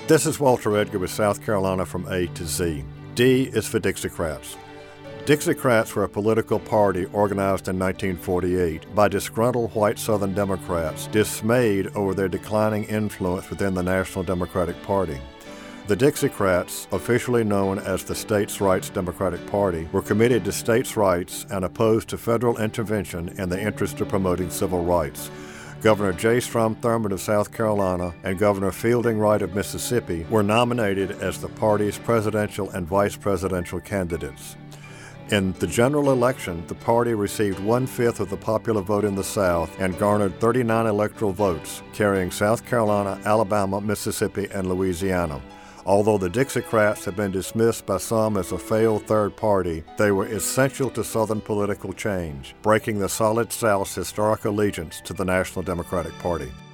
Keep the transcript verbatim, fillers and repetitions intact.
This is Walter Edgar with South Carolina from A to Z. D is for Dixiecrats. Dixiecrats were a political party organized in nineteen forty-eight by disgruntled white Southern Democrats dismayed over their declining influence within the National Democratic Party. The Dixiecrats, officially known as the States' Rights Democratic Party, were committed to states' rights and opposed to federal intervention in the interest of promoting civil rights. Governor J. Strom Thurmond of South Carolina and Governor Fielding Wright of Mississippi were nominated as the party's presidential and vice presidential candidates. In the general election, the party received one-fifth of the popular vote in the South and garnered thirty-nine electoral votes, carrying South Carolina, Alabama, Mississippi, and Louisiana. Although the Dixiecrats have been dismissed by some as a failed third party, they were essential to Southern political change, breaking the solid South's historic allegiance to the National Democratic Party.